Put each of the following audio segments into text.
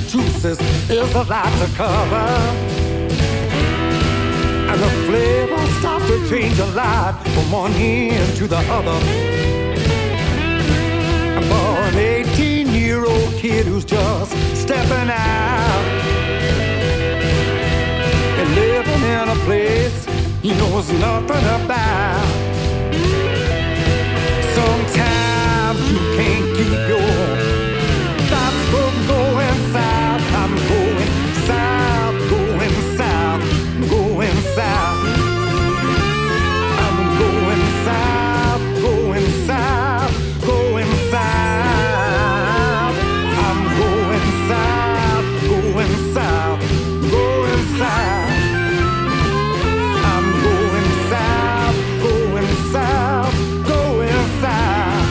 juices is a lot to cover. And the flavor starts to change a lot from one end to the other. And for an 18-year-old kid who's just stepping out and living in a place he knows nothing about, sometimes you can't keep your thoughts from going south. I'm going south, going south, going south. I'm going south, going south, going south. I'm going south, going south, going south. I'm going south, going south, going south.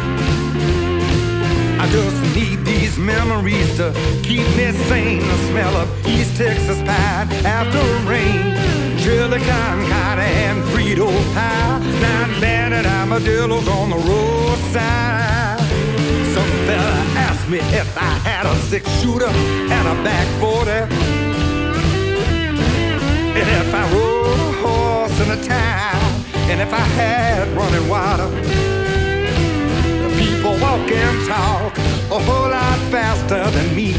I just need these memories to keep me sane. The smell of East Texas pie after rain, chili con carne and Frito pie, nine-banded armadillos on the roadside. Some fella asked me if I had a six-shooter and a back 40, and if I rode a horse in a town, and if I had running water. People walk and talk a whole lot faster than me,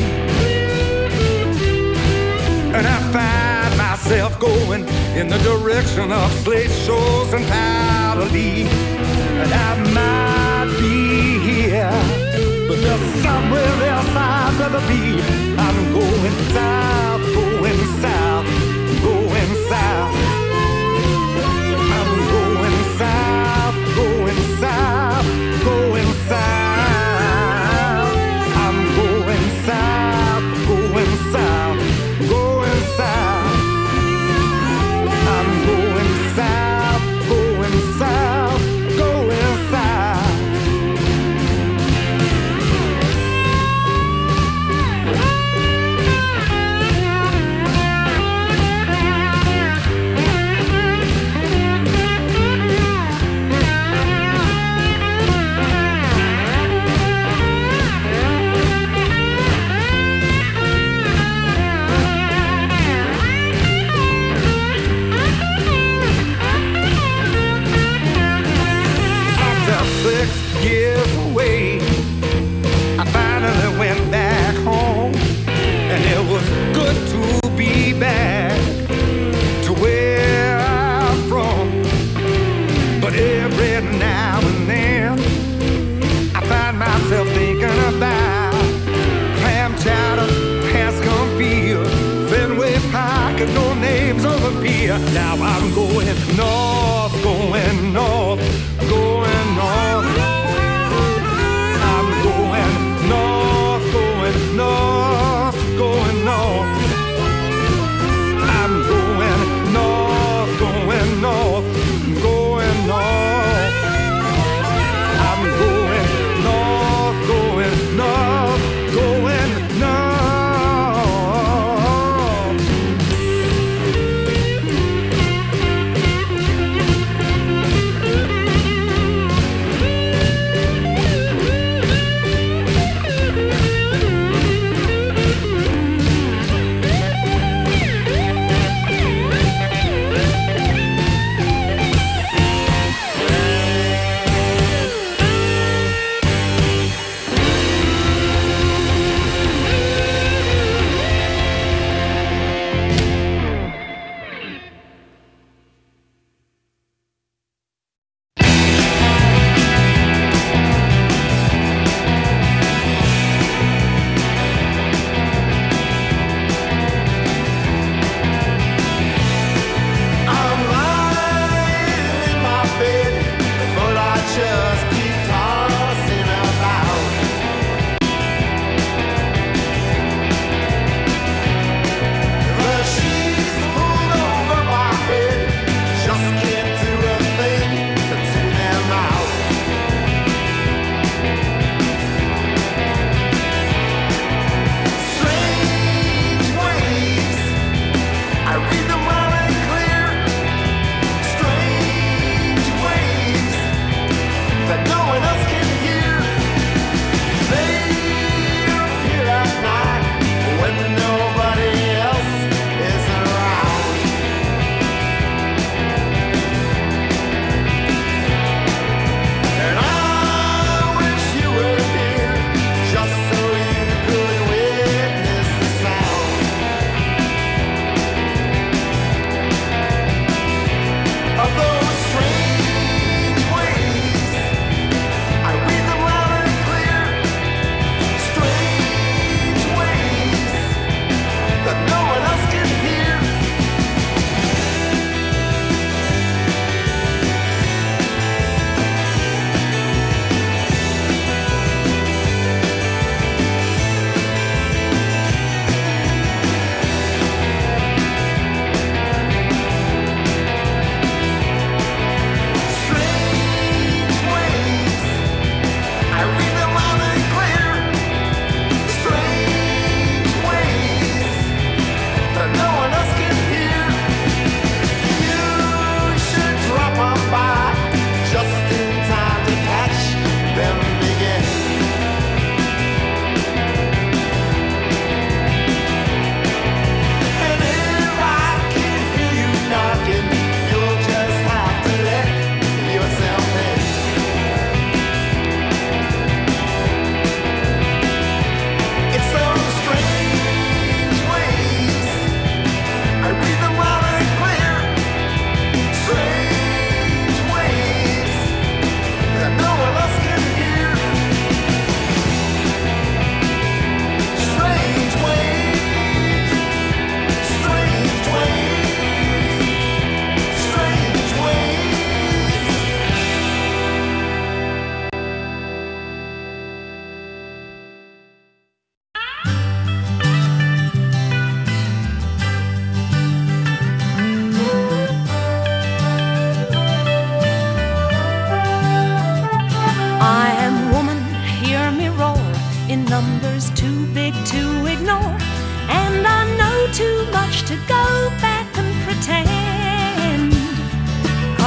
and I find myself going in the direction of slate shows and powder. And I might be here, but there's somewhere else I'd rather be. I'm going south, going south, going south. I'm going south, going south, going south. I'm going south, going south, going south. I'm going south, going south, going south. After 6 years away, I finally went back home, and it was good to be back to where I'm from. But every now and then, I find myself thinking about clam chowder, Hanscom Field, Fenway Park, and no names over beer. Now I'm going north, going north, going north. I'm going north, going north, going north. I'm going north, going north, going north. I'm going north, going north, going north.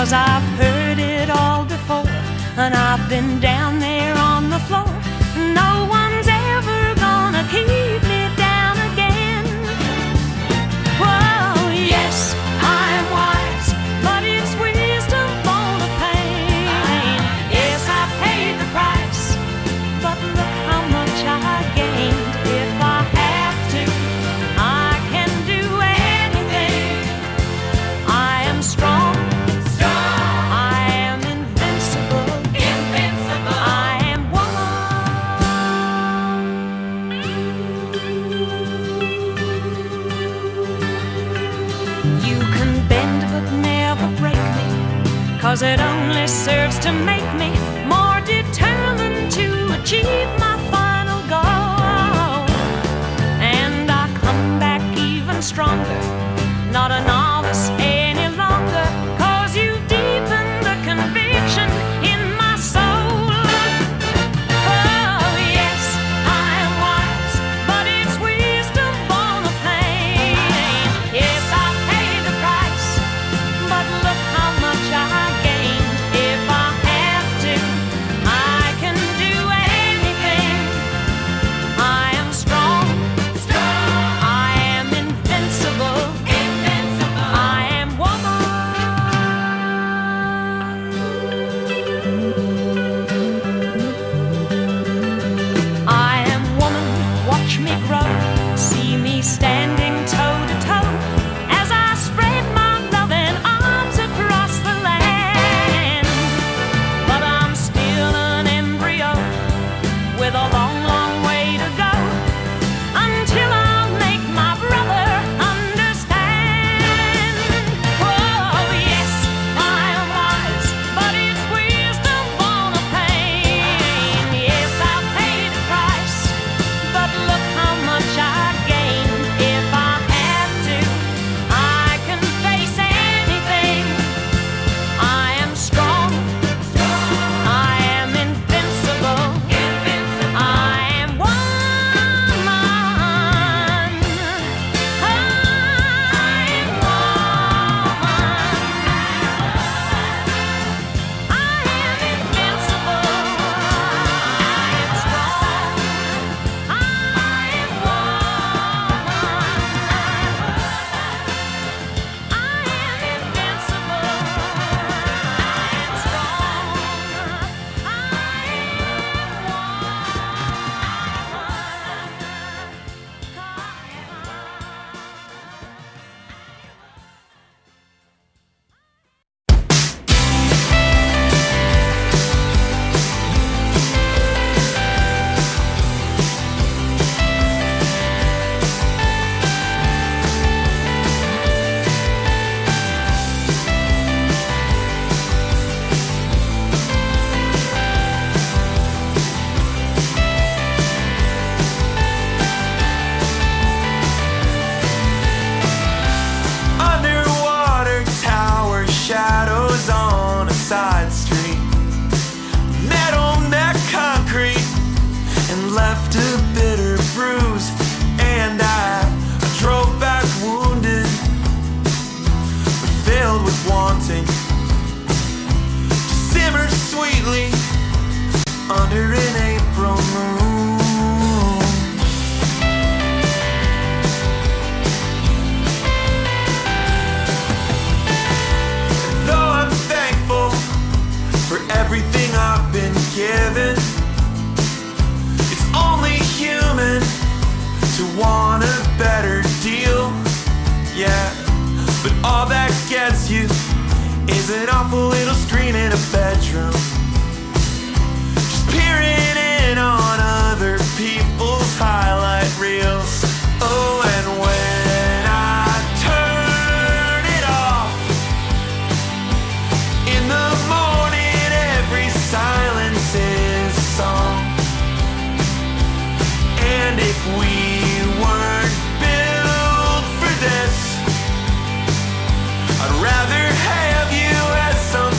'cause I've heard it all before, and I've been down there on the floor. No one's ever gonna keep me down again. Whoa, yes, I am wise, but it's wisdom for the pain. Yes, I paid the price, but look how much I gained. If I have to, I can do anything. I am strong. I am invincible. I am woman. You can bend but never break me, 'cause it only serves to make me more determined to achieve my final goal. And I come back even stronger, not a novice any longer, 'cause you've deepened the conviction in my soul. Oh yes, I am wise, but it's wisdom born of pain. Yes, I paid the price, but look how much I gained. If I have to, I can do anything. I am strong. I am invincible. I am woman. I am woman, watch me grow. See me standing toe to toe as I spread my loving arms across the land. But I'm still an embryo with a long, long way to go, until I'll make my brother understand. Oh yes, I am wise, but it's wisdom born of pain. Yes, I paid the price, but look how much I gained. If I have to, I can face anything. I am strong. I am invincible. I am woman. I am woman. I am invincible. I am strong. I am woman. I am invincible. I am strong. Underwater tower shadows on a side street. Met on that concrete and left a bitter bruise. And I drove back wounded, but filled with wanting to simmer sweetly under an April moon. Though I'm thankful for everything I've been given, it's only human to want a better deal. Yeah, but all that gets you is an awful little screen in a bedroom, just peering in on other people's highlight reels. Oh, and when I turn it off in the morning, every silence is a song. And if we weren't built for this, I'd rather have you as some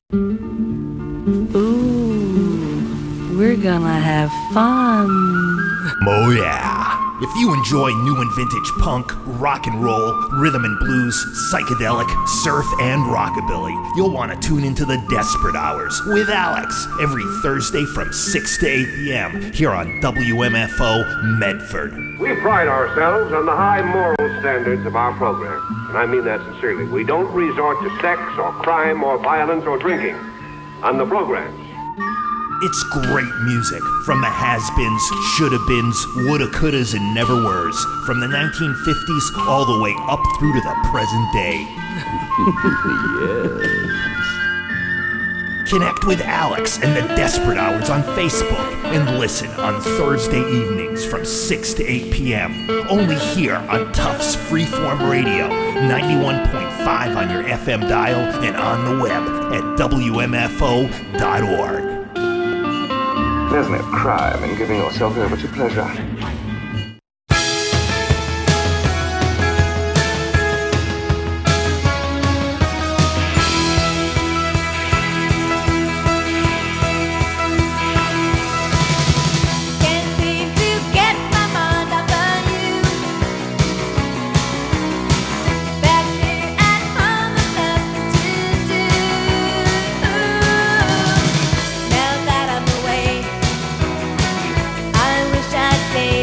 Ooh, we're gonna have fun. Oh yeah. If you enjoy new and vintage punk, rock and roll, rhythm and blues, psychedelic, surf, and rockabilly, you'll want to tune into the Desperate Hours with Alex every Thursday from 6 to 8 p.m. here on WMFO Medford. We pride ourselves on the high moral standards of our program, and I mean that sincerely. We don't resort to sex or crime or violence or drinking on the programs. It's great music from the has-beens, shoulda-beens, woulda-couldas, and never-weres, from the 1950s all the way up through to the present day. Yes. Connect with Alex and the Desperate Hours on Facebook and listen on Thursday evenings from 6 to 8 p.m. Only here on Tufts Freeform Radio, 91.5 on your FM dial and on the web at WMFO.org. There's no crime in giving yourself over to pleasure. Stay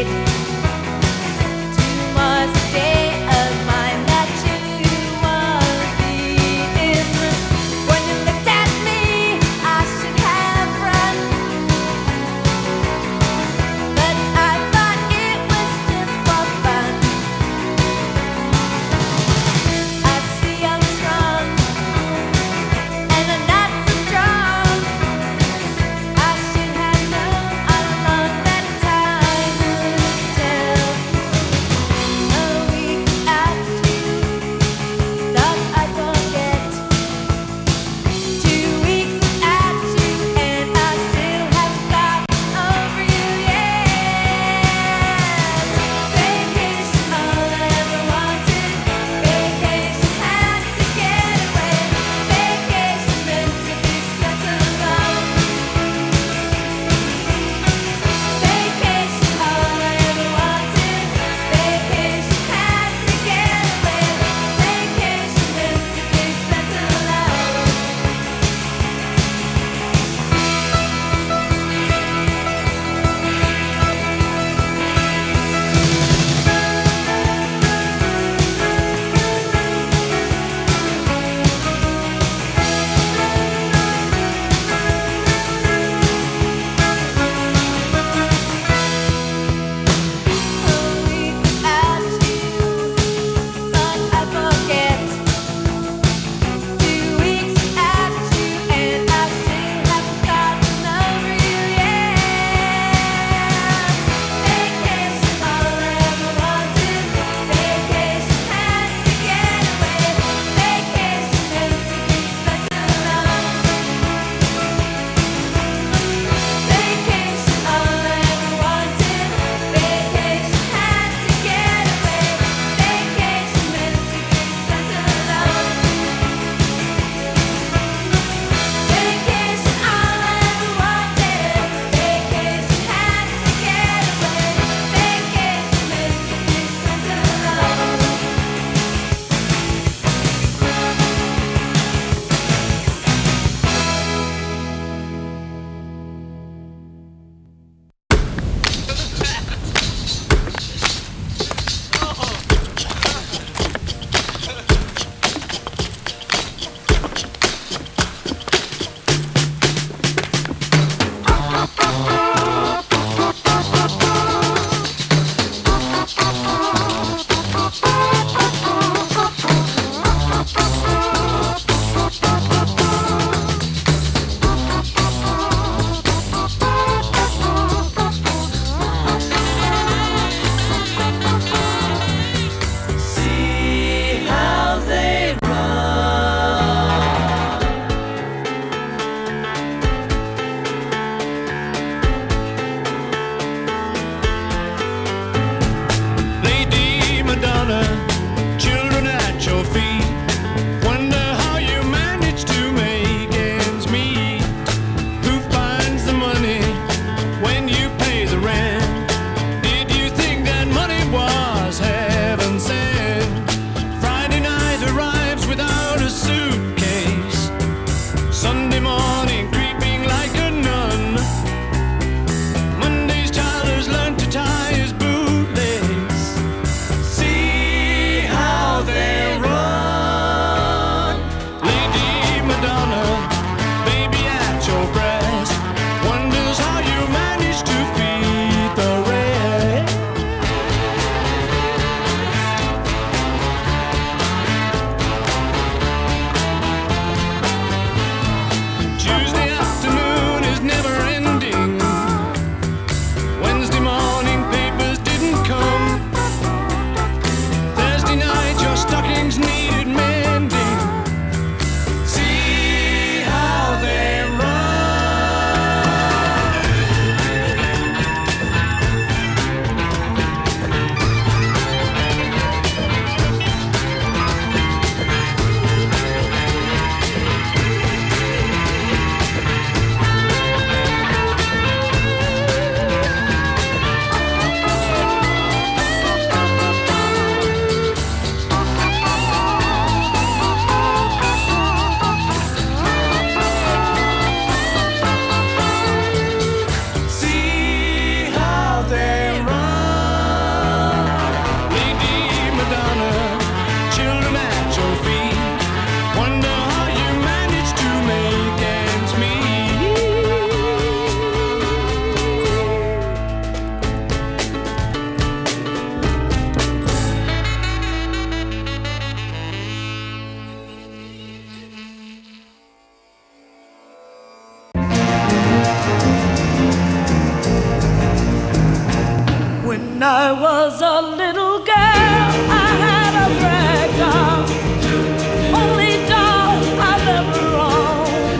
When I was a little girl, I had a rag doll, only doll I've ever owned.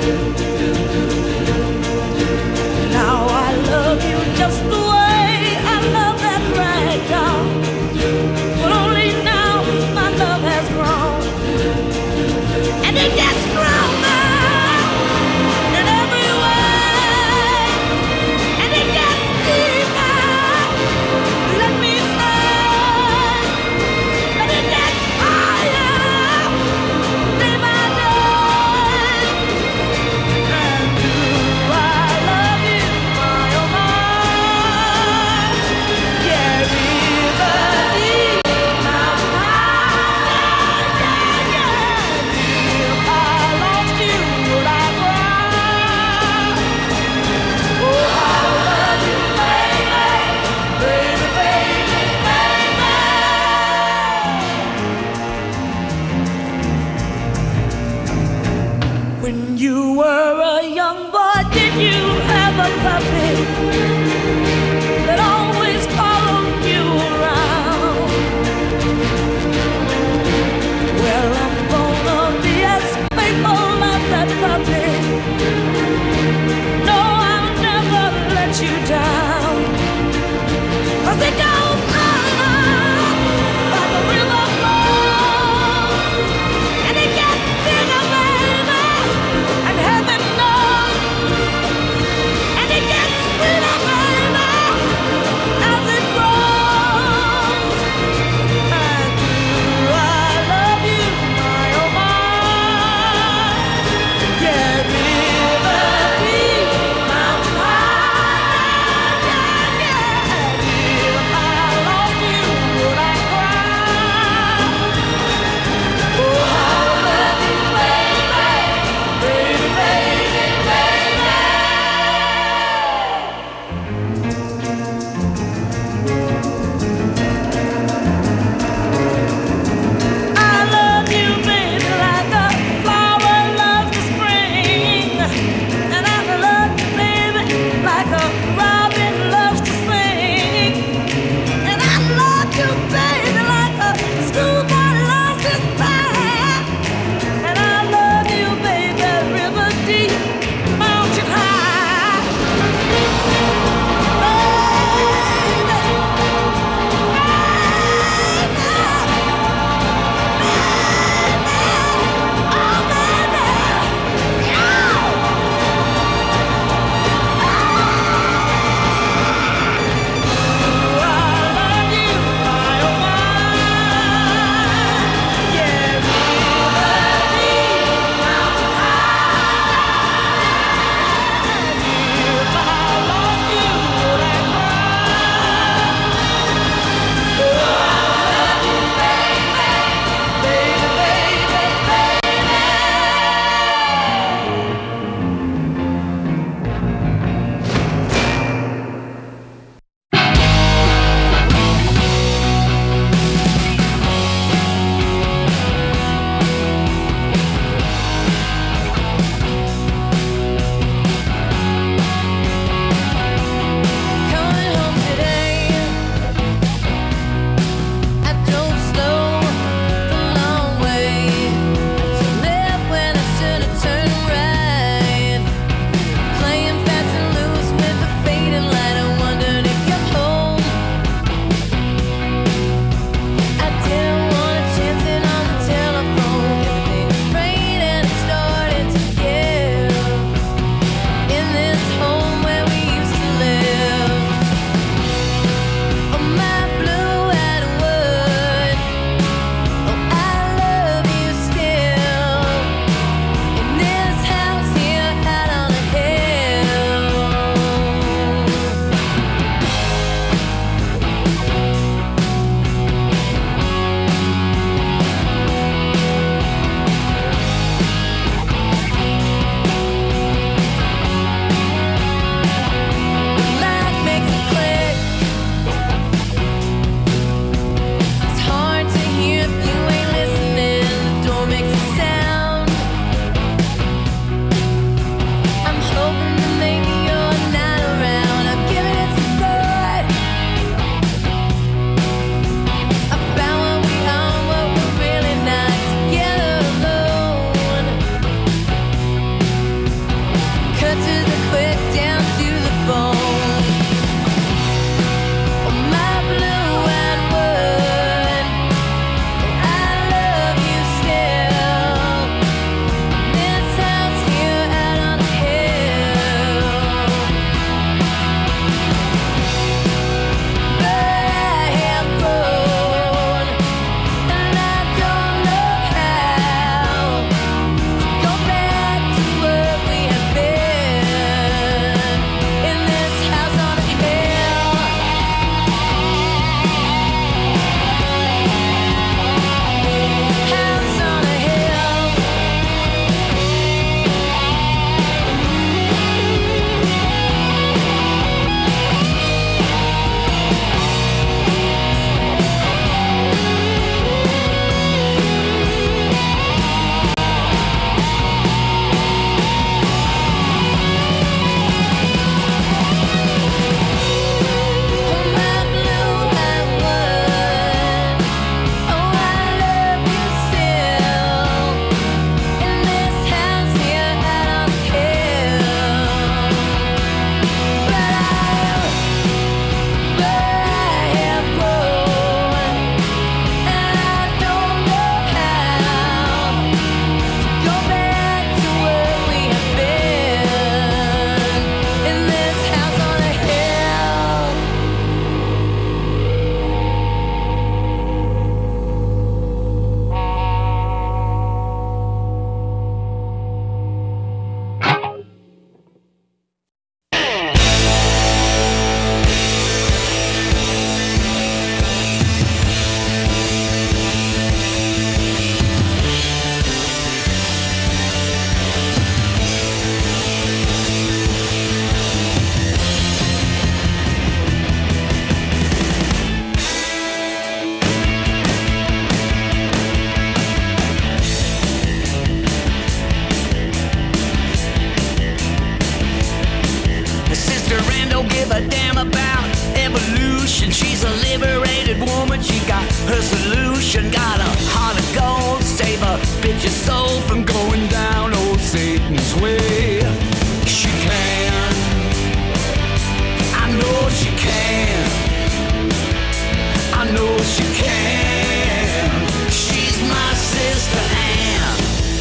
Now I love you just the way I love that rag doll, but only now my love has grown, and it gets stronger in every way, and it gets deeper. Let me say that it gets higher day by day. And do I love you, my oh my? Yeah, river deep, mountain high, yeah, yeah. If I lost you, would I cry? Oh, I love you, baby, baby, baby, baby. When you were a young boy, did you have a puppy that always followed you around? Well, I'm gonna be as faithful as that puppy. No, I'll never let you down. 'Cause it goes on like a river flows, and it gets bigger, baby, and heaven knows, and it gets sweeter, baby. from going down old Satan's way. She can, I know she can, I know she can. She's my sister Ann.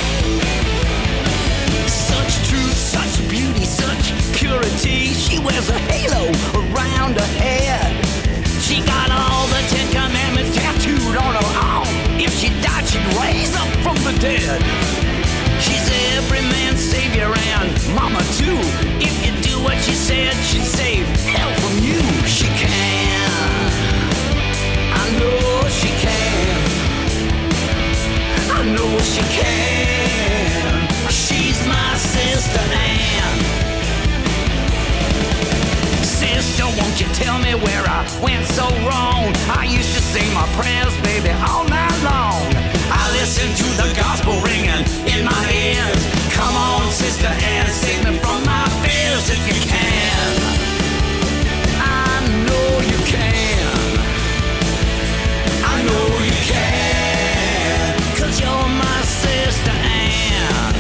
Such truth, such beauty, such purity. She wears a halo around her head. She got all the 10 Commandments tattooed on her arm. If she died, she'd raise up from the dead. She's every man's savior and mama too. If you do what she said, she'd save hell from you. She can, I know she can, I know she can. She's my sister Ann. Sister, won't you tell me where I went so wrong? I used to say my prayers, baby, all night long. I listened to the gospel ringing in my ears. Come on, Sister Ann, save me from my fears if you can. I know you can, I know you can, 'cause you're my sister Ann.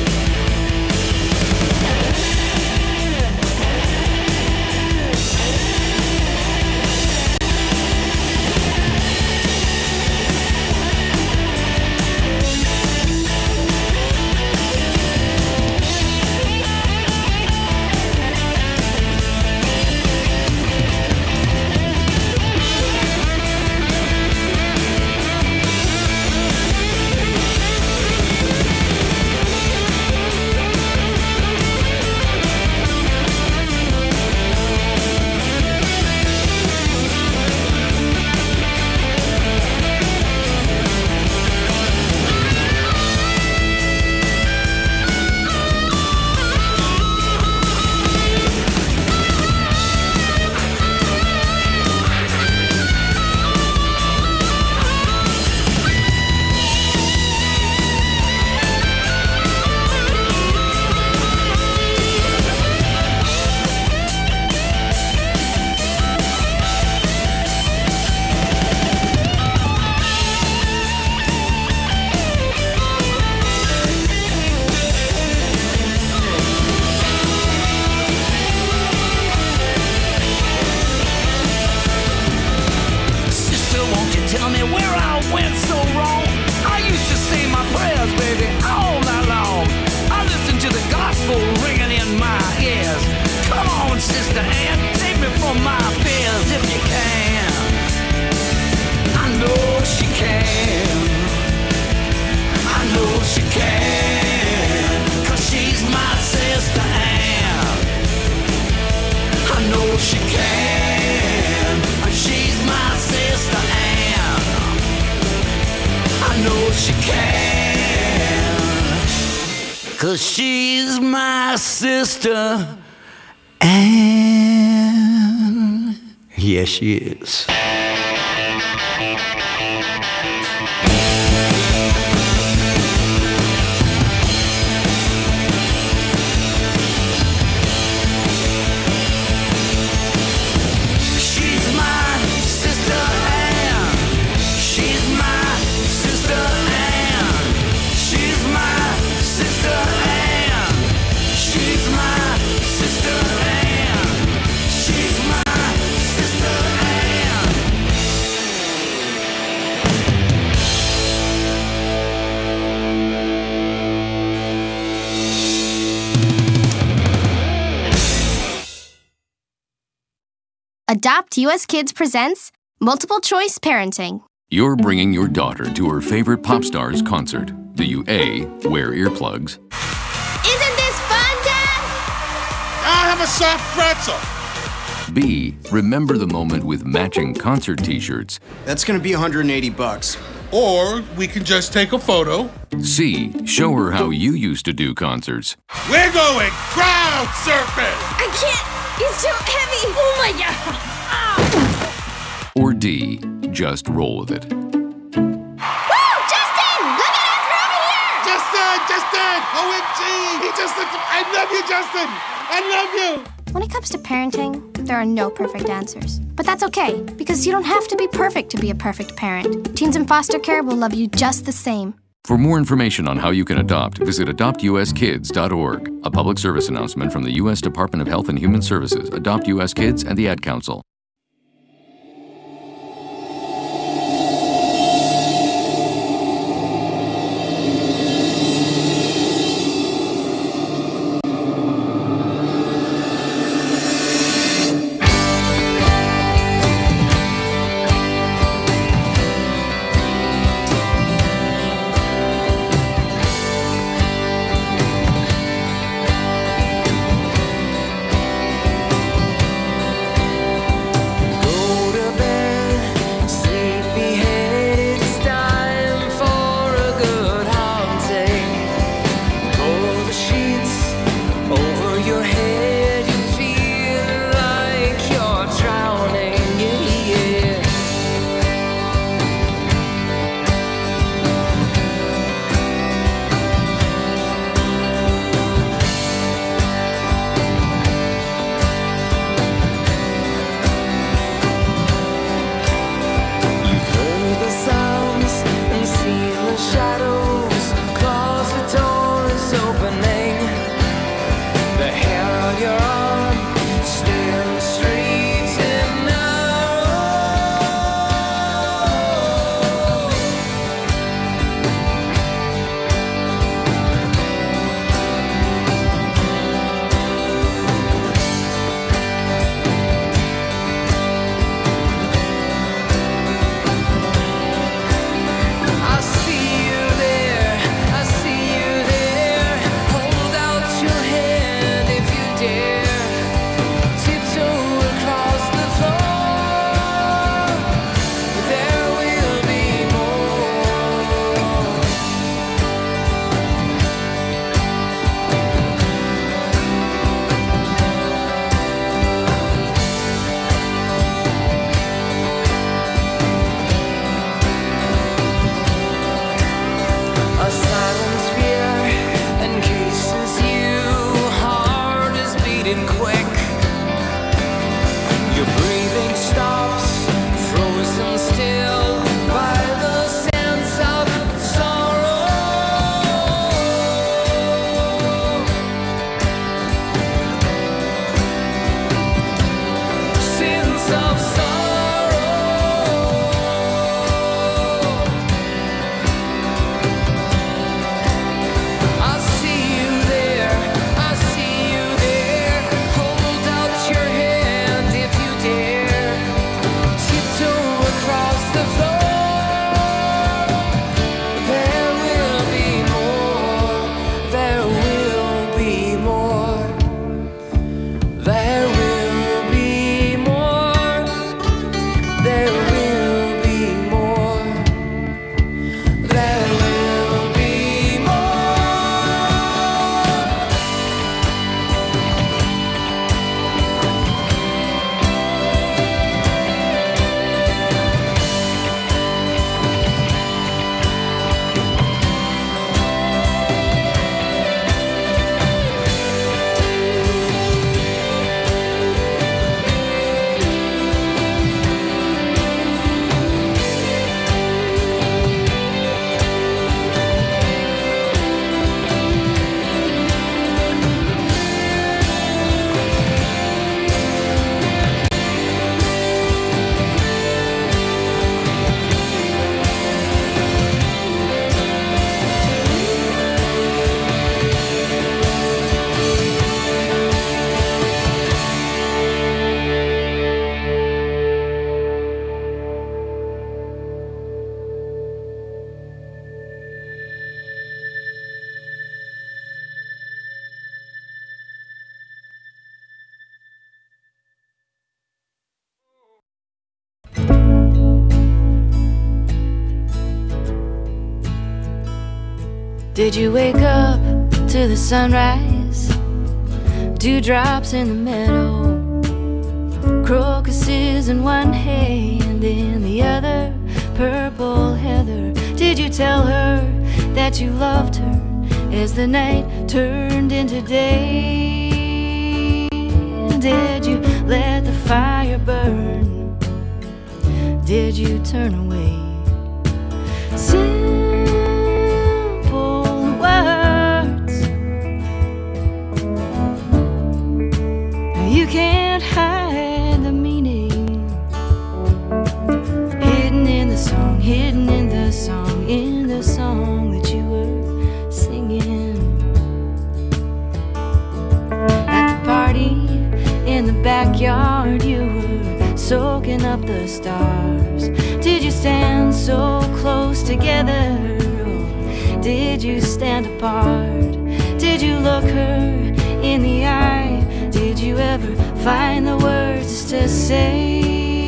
She can, 'cause she's my sister Ann. Yes, she is. Adopt US Kids presents Multiple Choice Parenting. You're bringing your daughter to her favorite pop star's concert. Do you A, wear earplugs? Isn't this fun, Dad? I'll have a soft pretzel. B, remember the moment with matching concert t-shirts. That's gonna be $180. Or we can just take a photo. C, show her how you used to do concerts. We're going crowd surfing! I can't! He's too heavy! Oh my God! Ah. Or D, just roll with it. Woo! Justin! Look at us! We're over here! Justin! OMG! He just looked... I love you, Justin! I love you! When it comes to parenting, there are no perfect answers. But that's okay, because you don't have to be perfect to be a perfect parent. Teens in foster care will love you just the same. For more information on how you can adopt, visit adoptuskids.org. A public service announcement from the U.S. Department of Health and Human Services, Adopt U.S. Kids, and the Ad Council. Did you wake up to the sunrise? Dewdrops in the meadow, crocuses in one hand, in the other purple heather. Did you tell her that you loved her as the night turned into day? Did you let the fire burn? Did you turn away? Since up the stars? Did you stand so close together, or did you stand apart? Did you look her in the eye? Did you ever find the words to say?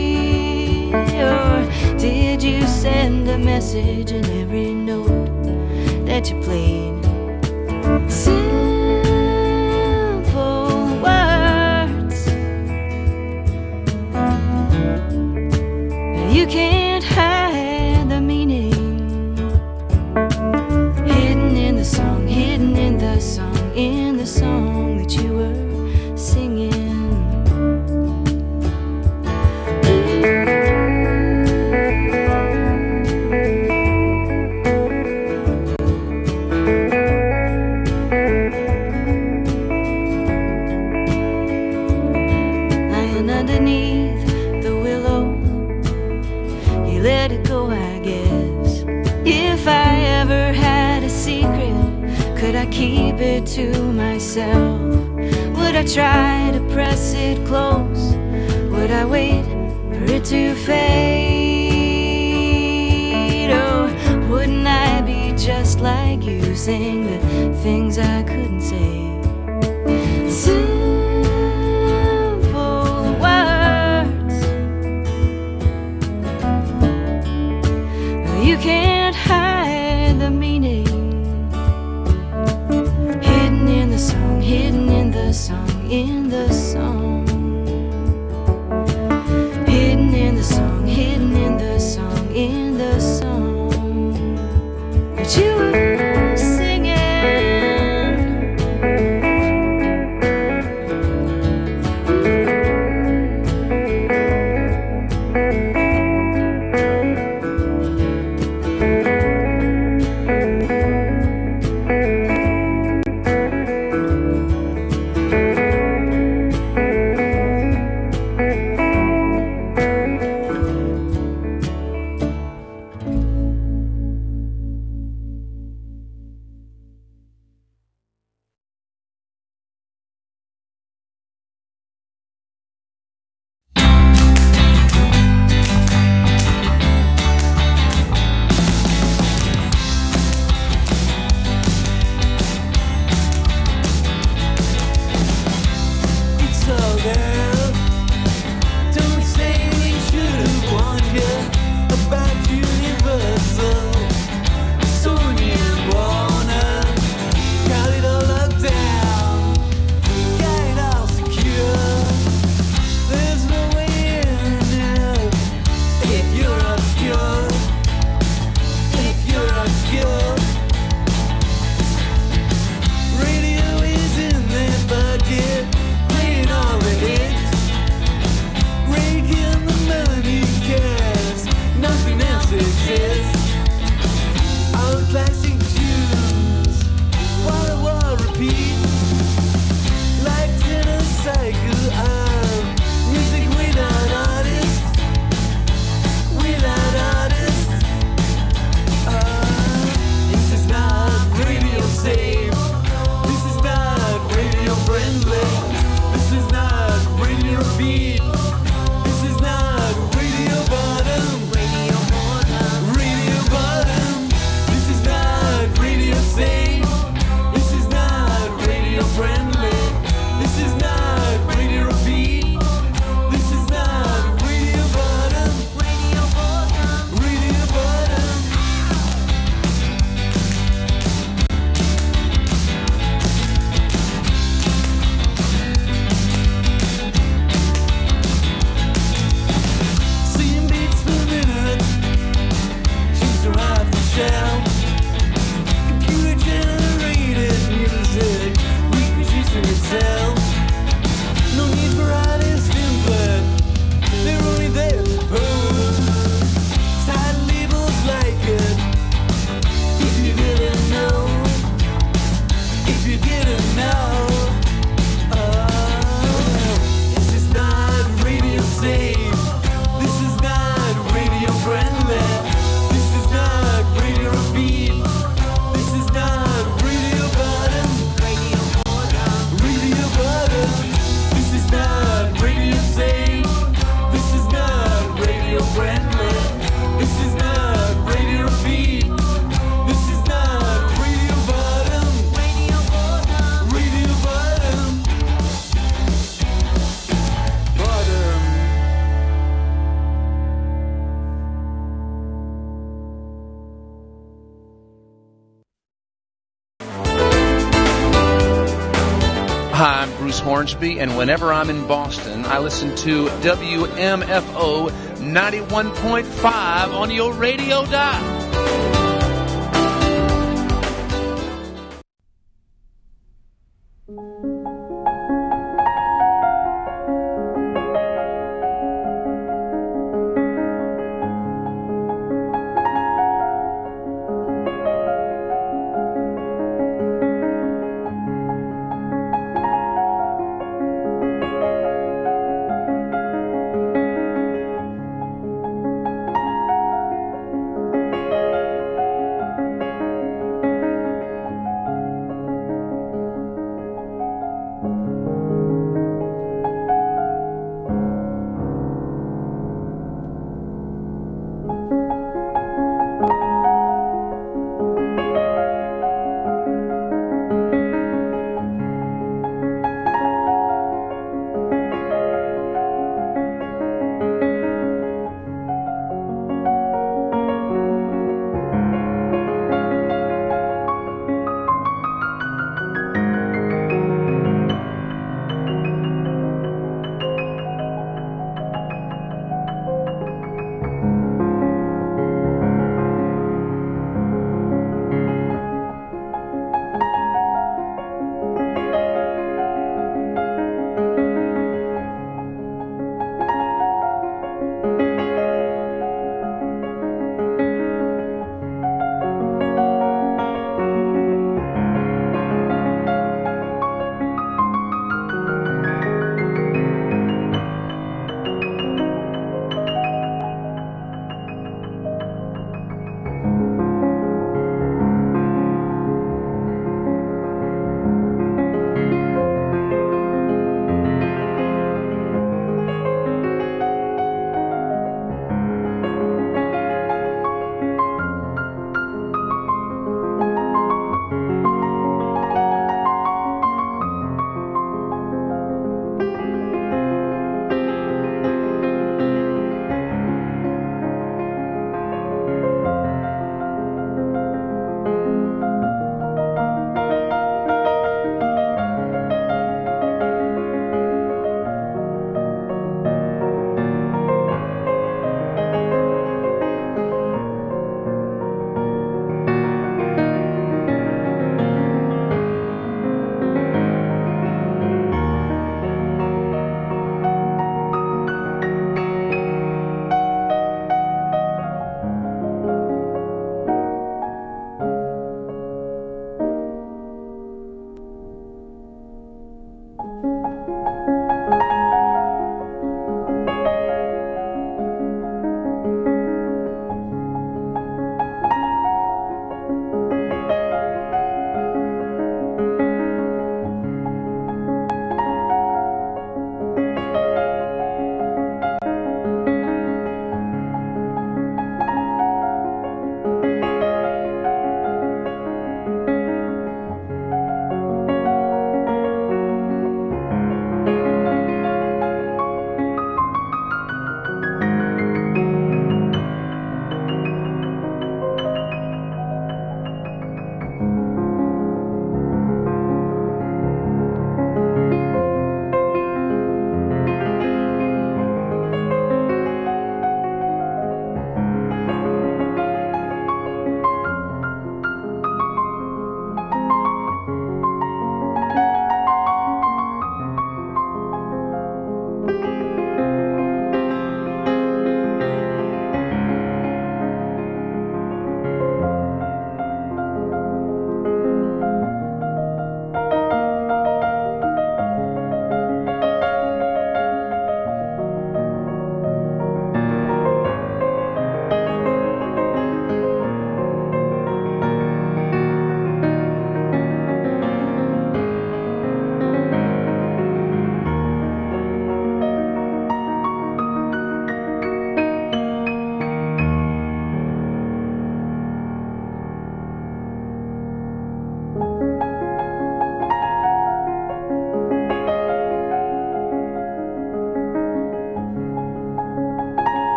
Or did you send a message in every note that you played? Simple words, you can't hide the meaning, hidden in the song, hidden in the song, in the song that you were singing. Lying underneath the willow, you let it go, I guess. If I ever had a secret, could I keep it to myself? Would I try to press it close? Would I wait for it to fade? Or wouldn't I be just like you, saying the things I couldn't say? Simple words, you can't hide the meaning, hidden in the song, hidden in the song, in the song, hidden in the song, hidden in the song, in the song that you were singing. Hi, I'm Bruce Hornsby, and whenever I'm in Boston, I listen to WMFO 91.5 on your radio dial.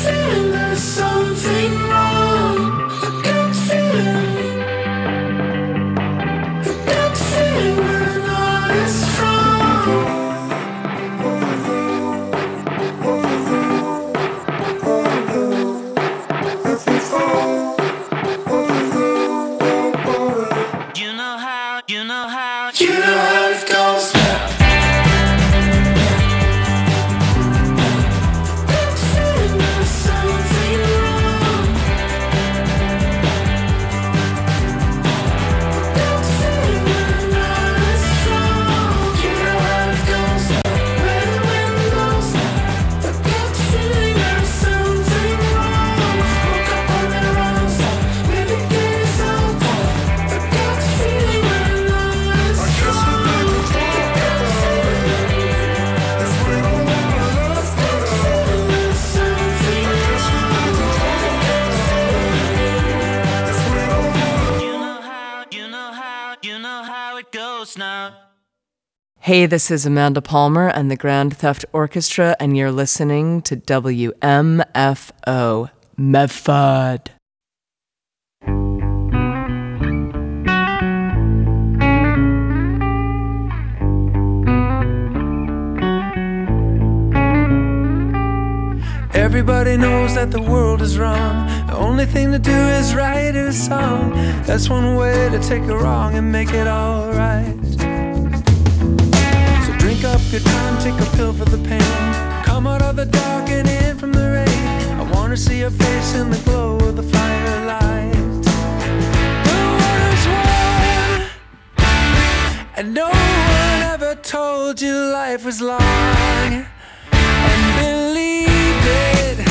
feeling there's something wrong. A gut feeling. A gut feeling we're not as strong. You know how it goes now. Hey, this is Amanda Palmer and the Grand Theft Orchestra, and you're listening to WMFO Medford. Everybody knows that the world is wrong. The only thing to do is write a song. That's one way to take a wrong and make it alright. So drink up your time, take a pill for the pain. Come out of the dark and in from the rain. I wanna see your face in the glow of the firelight. The water's warm, and no one ever told you life was long. And believe it,